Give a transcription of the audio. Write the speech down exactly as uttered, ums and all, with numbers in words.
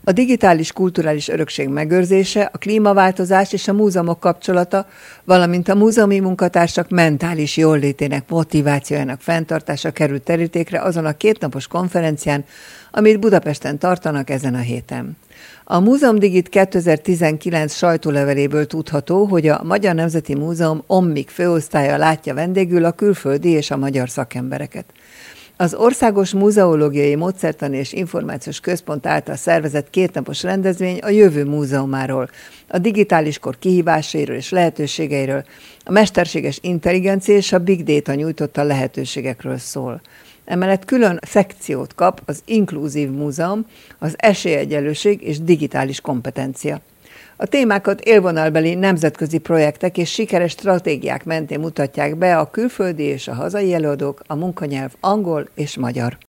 A digitális kulturális örökség megőrzése, a klímaváltozás és a múzeumok kapcsolata, valamint a múzeumi munkatársak mentális jóllétének, motivációjának fenntartása került terítékre azon a kétnapos konferencián, amit Budapesten tartanak ezen a héten. A Múzeumdigit kétezer-tizenkilenc sajtóleveléből tudható, hogy a Magyar Nemzeti Múzeum Ommik főosztálya látja vendégül a külföldi és a magyar szakembereket. Az Országos Múzeológiai Módszertani és Információs Központ által szervezett kétnapos rendezvény a jövő múzeumáról, a digitális kor kihívásairól és lehetőségeiről, a mesterséges intelligencia és a big data nyújtotta lehetőségekről szól. Emellett külön szekciót kap az Inkluzív Múzeum, az esélyegyenlőség és digitális kompetencia. A témákat élvonalbeli nemzetközi projektek és sikeres stratégiák mentén mutatják be a külföldi és a hazai előadók, a munkanyelv angol és magyar.